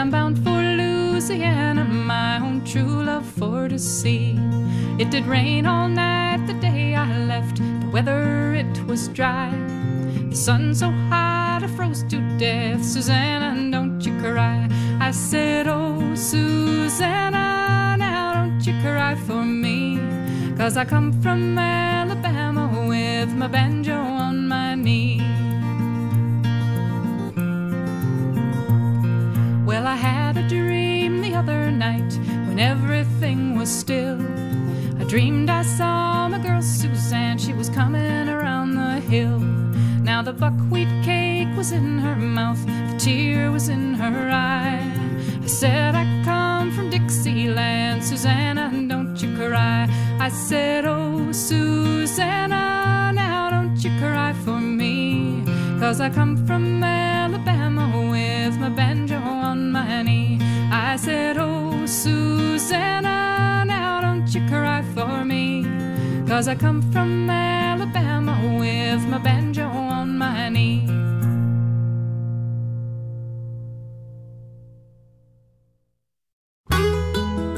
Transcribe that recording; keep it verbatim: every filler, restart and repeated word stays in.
I'm bound for Louisiana, my own true love for to see. It did rain all night the day I left, the weather it was dry. The sun so hot I froze to death. Susanna, don't you cry. I said, oh, Susanna, now don't you cry for me, 'cause I come from Alabama with my banjo on my knee. Well, I had a dream the other night when everything was still. I dreamed I saw my girl Suzanne, she was coming around the hill. Now the buckwheat cake was in her mouth, the tear was in her eye. I said, I come from Dixieland, Susanna, don't you cry. I said, oh, Susanna, now don't you cry for me, 'cause I come from Alabama with my banjo on my knee. I said, oh, Susanna, now don't you cry for me, 'cause I come from Alabama with my banjo on my knee.